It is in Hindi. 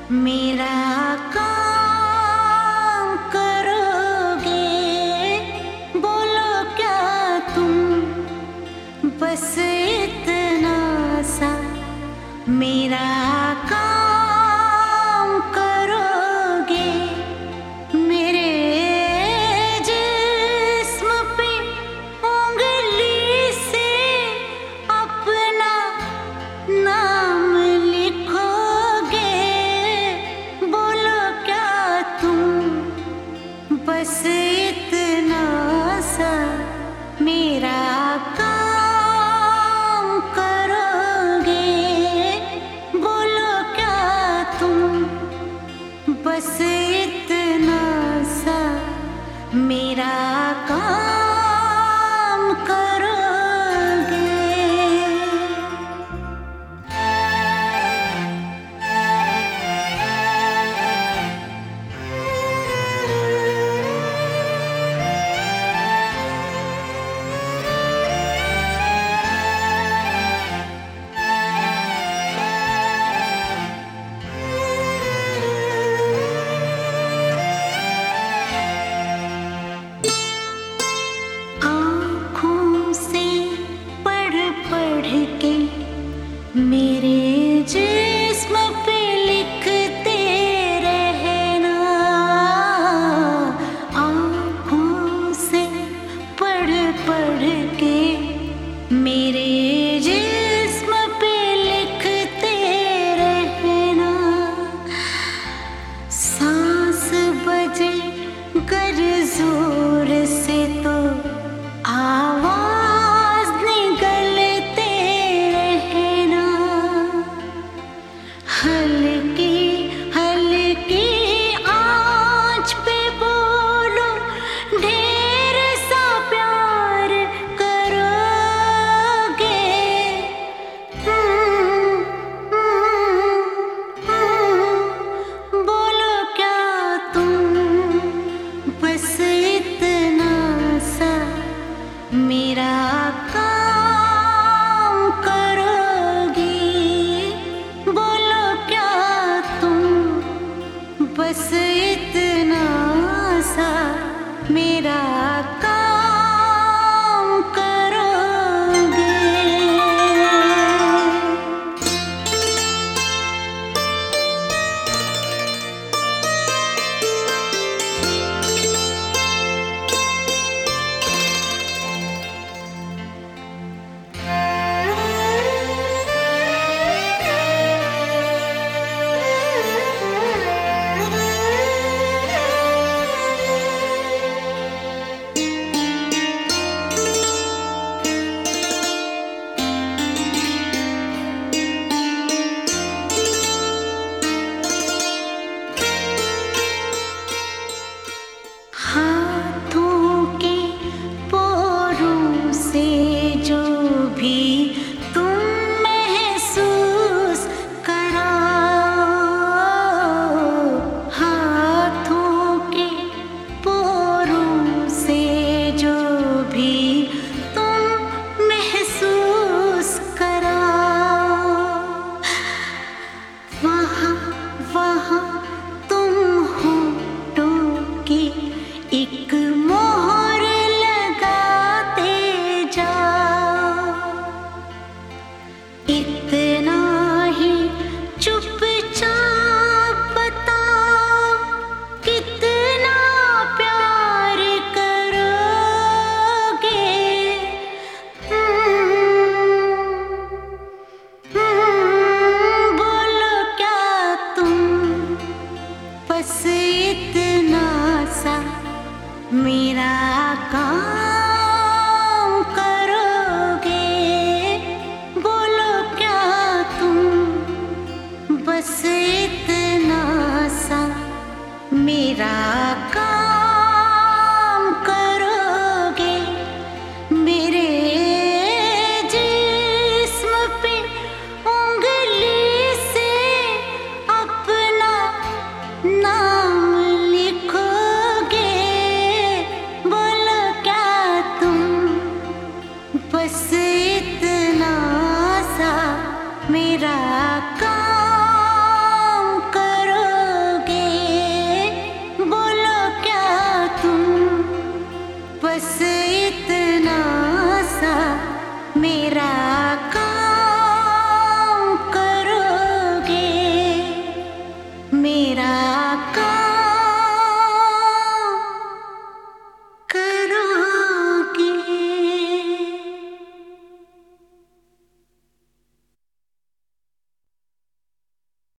मेरा काम करोगे, बोलो क्या तुम, बस इतना सा मेरा काम करोगे। मेरे जिस्म पे उंगली से अपना नाम लिखोगे, बोलो क्या तुम, बस इतना सा मेरा काम करोगे। बोलो क्या तुम, बस इतना सा मेरा काम करोगे। आँखों से पढ़ पढ़ के मेरे जिस्म पे लिखते रहना। आँखों से पढ़ पढ़ के मेरे जिस्म पे लिखते रहना। सांस बजे गर जोर से तो आवाज निगलते रहना। हल्की हल्की आँच पे बोलो, ढेर सा प्यार करोगे। बोलो क्या तुम, बस इतना सा मेरा काम करोगी। बोलो क्या तुम, बस इतना सा मेरा काम करोगे। हाथों के पोरों से जो भी तुम महसूस कराओ। हाथों के पोरों से जो भी तुम महसूस कराओ। वहाँ वहाँ तुम होठों की एक मोहर लगाते जाओ। इतना ही चुपचाप बताओ, कितना प्यार करोगे। बोलो क्या तुम, बस इतना सा मेरा काम करोगे। बोलो क्या तुम, बस इतना सा मेरा काम करोगे। मेरे जिस्म पे उंगली से अपना नाम लिखोगे। बोलो क्या तुम, बस